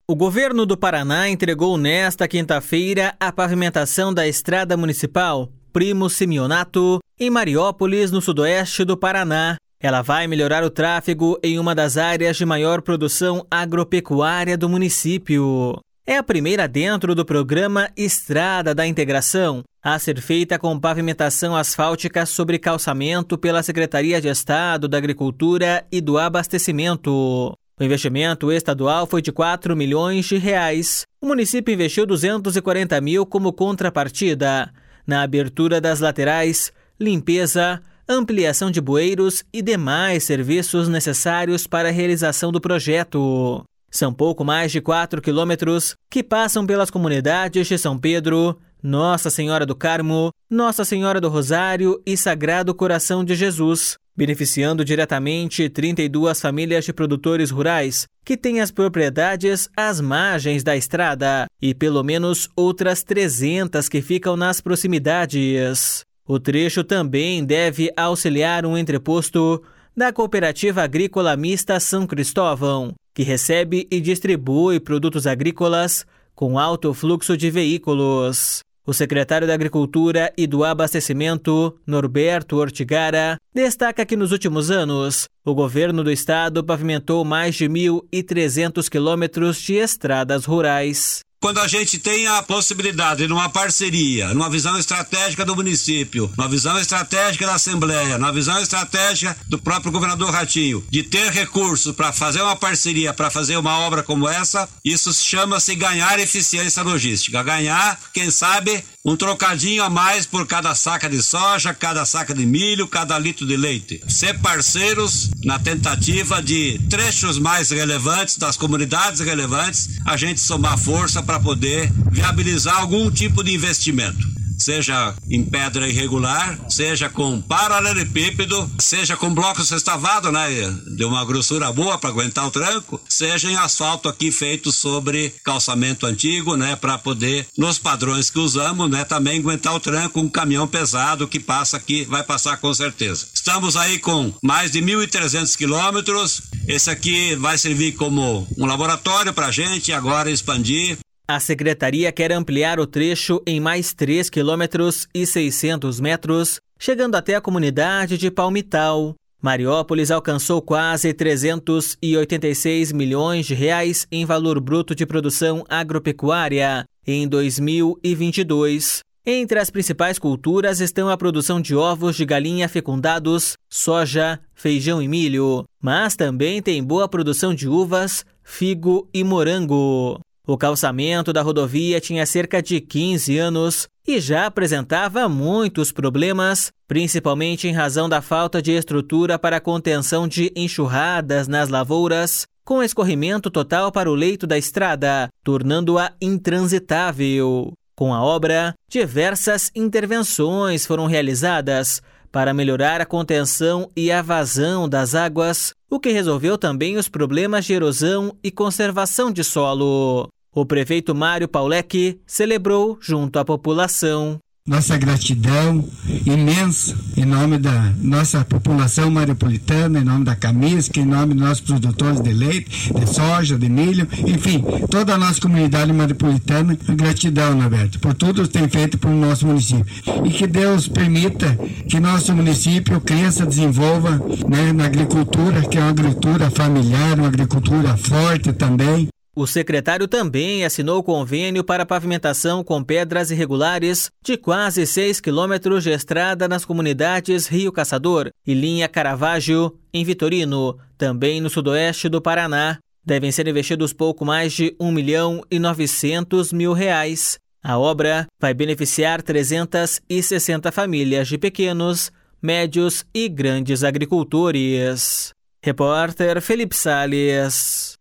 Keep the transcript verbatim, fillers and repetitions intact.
O governo do Paraná entregou nesta quinta-feira a pavimentação da estrada municipal Primo Simeonato, em Mariópolis, no sudoeste do Paraná. Ela vai melhorar o tráfego em uma das áreas de maior produção agropecuária do município. É a primeira dentro do programa Estrada da Integração, a ser feita com pavimentação asfáltica sobre calçamento pela Secretaria de Estado da Agricultura e do Abastecimento. O investimento estadual foi de quatro milhões de reais. O município investiu duzentos e quarenta mil como contrapartida na abertura das laterais, limpeza, ampliação de bueiros e demais serviços necessários para a realização do projeto. São pouco mais de quatro quilômetros que passam pelas comunidades de São Pedro, Nossa Senhora do Carmo, Nossa Senhora do Rosário e Sagrado Coração de Jesus, beneficiando diretamente trinta e duas famílias de produtores rurais que têm as propriedades às margens da estrada e pelo menos outras trezentas que ficam nas proximidades. O trecho também deve auxiliar um entreposto da Cooperativa Agrícola Mista São Cristóvão, que recebe e distribui produtos agrícolas com alto fluxo de veículos. O secretário da Agricultura e do Abastecimento, Norberto Ortigara, destaca que nos últimos anos, o governo do estado pavimentou mais de mil e trezentos quilômetros de estradas rurais. Quando a gente tem a possibilidade, numa parceria, numa visão estratégica do município, numa visão estratégica da Assembleia, numa visão estratégica do próprio governador Ratinho, de ter recursos para fazer uma parceria, para fazer uma obra como essa, isso chama-se ganhar eficiência logística. Ganhar, quem sabe, um trocadinho a mais por cada saca de soja, cada saca de milho, cada litro de leite. Ser parceiros na tentativa de trechos mais relevantes, das comunidades relevantes, a gente somar força para poder viabilizar algum tipo de investimento, seja em pedra irregular, seja com paralelepípedo, seja com bloco sextavado, né, de uma grossura boa para aguentar o tranco, seja em asfalto aqui feito sobre calçamento antigo, né, para poder, nos padrões que usamos, né, também aguentar o tranco, um caminhão pesado que passa aqui, vai passar com certeza. Estamos aí com mais de mil e trezentos quilômetros, esse aqui vai servir como um laboratório para a gente agora expandir. A secretaria quer ampliar o trecho em mais três quilômetros e seiscentos metros, chegando até a comunidade de Palmital. Mariópolis alcançou quase trezentos e oitenta e seis milhões de reais em valor bruto de produção agropecuária em dois mil e vinte e dois. Entre as principais culturas estão a produção de ovos de galinha fecundados, soja, feijão e milho, mas também tem boa produção de uvas, figo e morango. O calçamento da rodovia tinha cerca de quinze anos e já apresentava muitos problemas, principalmente em razão da falta de estrutura para a contenção de enxurradas nas lavouras, com escorrimento total para o leito da estrada, tornando-a intransitável. Com a obra, diversas intervenções foram realizadas para melhorar a contenção e a vazão das águas, o que resolveu também os problemas de erosão e conservação de solo. O prefeito Mário Paulec celebrou junto à população. Nossa gratidão imensa em nome da nossa população maripolitana, em nome da Camisca, em nome dos nossos produtores de leite, de soja, de milho, enfim, toda a nossa comunidade maripolitana. Gratidão, Norberto, por tudo que tem feito para o nosso município. E que Deus permita que nosso município cresça, desenvolva, né, na agricultura, que é uma agricultura familiar, uma agricultura forte também. O secretário também assinou convênio para pavimentação com pedras irregulares de quase seis quilômetros de estrada nas comunidades Rio Caçador e Linha Caravaggio, em Vitorino, também no sudoeste do Paraná. Devem ser investidos pouco mais de um milhão e novecentos mil reais. A obra vai beneficiar trezentas e sessenta famílias de pequenos, médios e grandes agricultores. Repórter Felipe Salles.